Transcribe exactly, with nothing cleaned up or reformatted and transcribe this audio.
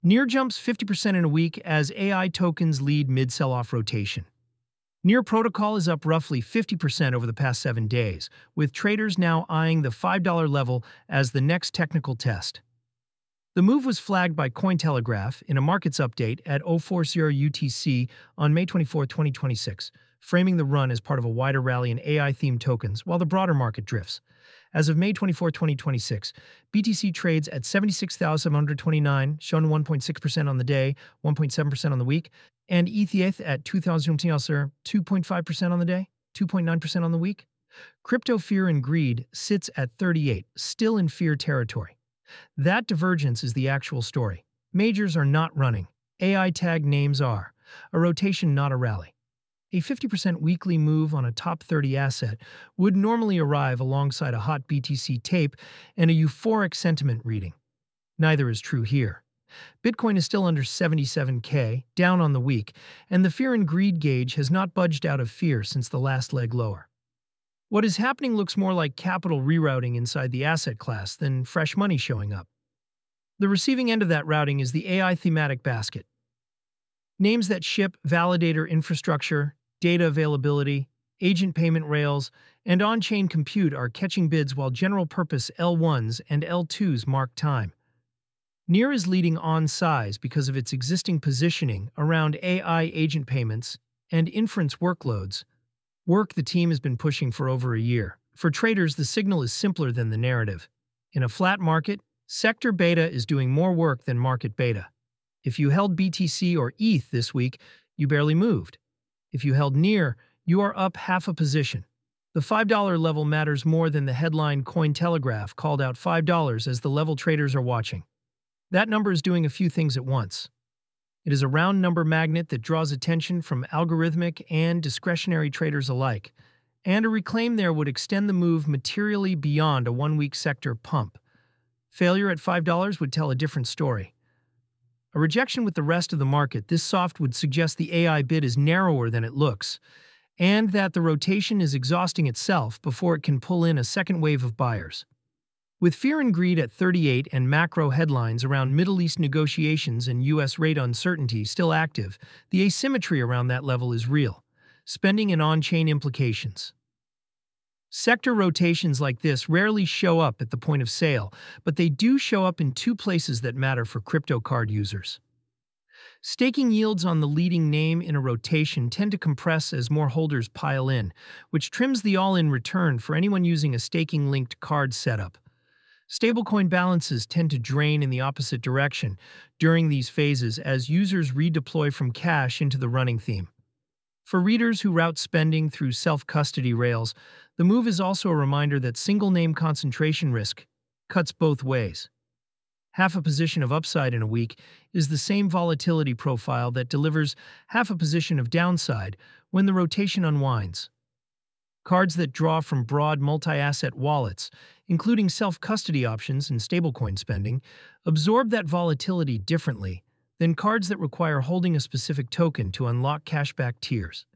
Near jumps fifty percent in a week as A I tokens lead mid-sell-off rotation. Near Protocol is up roughly fifty percent over the past seven days, with traders now eyeing the five dollar level as the next technical test. The move was flagged by Cointelegraph in a markets update at oh forty U T C on May twenty-fourth, twenty twenty-six, framing the run as part of a wider rally in A I-themed tokens while the broader market drifts. As of May twenty-fourth, twenty twenty-six, B T C trades at seventy-six thousand seven hundred twenty-nine, shown one point six percent on the day, one point seven percent on the week, and E T H at two thousand two point five percent on the day, two point nine percent on the week. Crypto fear and greed sits at thirty-eight, still in fear territory. That divergence is the actual story. Majors are not running. A I-tagged names are. A rotation, not a rally. A fifty percent weekly move on a top thirty asset would normally arrive alongside a hot B T C tape and a euphoric sentiment reading. Neither is true here. Bitcoin is still under seventy-seven K, down on the week, and the fear and greed gauge has not budged out of fear since the last leg lower. What is happening looks more like capital rerouting inside the asset class than fresh money showing up. The receiving end of that routing is the A I thematic basket. Names that ship validator infrastructure, data availability, agent payment rails, and on-chain compute are catching bids while general-purpose L ones and L twos mark time. Near is leading on size because of its existing positioning around A I agent payments and inference workloads, work the team has been pushing for over a year. For traders, the signal is simpler than the narrative. In a flat market, sector beta is doing more work than market beta. If you held B T C or E T H this week, you barely moved. If you held near, you are up half a position. The five dollar level matters more than the headline Cointelegraph called out five dollars as the level traders are watching. That number is doing a few things at once. It is a round number magnet that draws attention from algorithmic and discretionary traders alike, and a reclaim there would extend the move materially beyond a one-week sector pump. Failure at five dollars would tell a different story. A rejection with the rest of the market this soft would suggest the A I bid is narrower than it looks, and that the rotation is exhausting itself before it can pull in a second wave of buyers. With fear and greed at thirty-eight and macro headlines around Middle East negotiations and U S rate uncertainty still active, the asymmetry around that level is real. Spending and on-chain implications. Sector rotations like this rarely show up at the point of sale, but they do show up in two places that matter for crypto card users. Staking yields on the leading name in a rotation tend to compress as more holders pile in, which trims the all-in return for anyone using a staking-linked card setup. Stablecoin balances tend to drain in the opposite direction during these phases as users redeploy from cash into the running theme. For readers who route spending through self-custody rails, the move is also a reminder that single-name concentration risk cuts both ways. Half a position of upside in a week is the same volatility profile that delivers half a position of downside when the rotation unwinds. Cards that draw from broad multi-asset wallets, including self-custody options and stablecoin spending, absorb that volatility differently than cards that require holding a specific token to unlock cashback tiers.